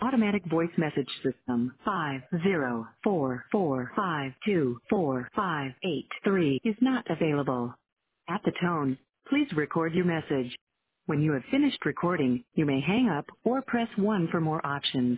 automatic voice message system 50445245583 is not available. At the tone, please record your message. When you have finished recording, you may hang up or press 1 for more options.